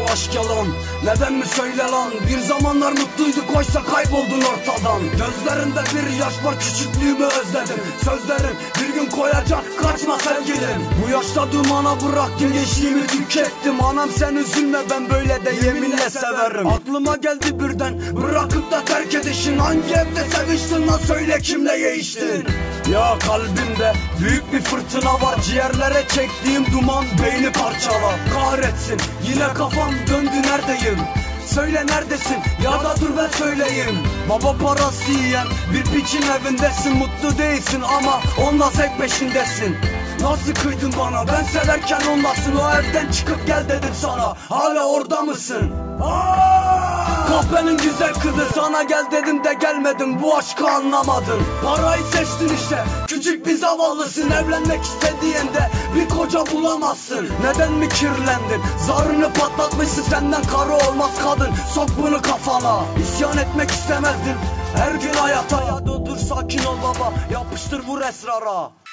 bu aşk yalan? Neden mi söyle lan? Bir zamanlar mutluyduk oysa kayboldun ortadan. Gözlerinde bir yaş var, küçüklüğümü özledim. Sözlerin bir gün koyacak, kaçma sevgilim. Bu yaşta dumana bıraktım, gençliğimi tükettim. Anam sen üzülme, ben böyle de yeminle severim. Aklıma geldi birden bırakıp da terk edişin. Hangi evde seviştin lan, söyle kimle değiştin? Ya kalbimde büyük bir fırtına var, ciğerlere çektiğim duman beyni parçalar. Kahretsin yine kafam döndü, neredeyim? Söyle neredesin ya da dur ben söyleyeyim. Baba parası yiyen bir piçin evindesin. Mutlu değilsin ama onunla zevk peşindesin. Nasıl kıydın bana, ben severken onlasın. O evden çıkıp gel dedim sana, hala orada mısın? Kahvenin güzel kızı, sana gel dedim de gelmedin. Bu aşkı anlamadın, parayı seçtin işte. Küçük bir zavallısın, evlenmek istediğinde bir koca bulamazsın. Neden mi kirlendin? Zarını patlatmışsın, senden karı olmaz kadın. Sok bunu kafana, İsyan etmek istemezdin her gün hayata. Ya dur sakin ol baba, yapıştır vur esrara.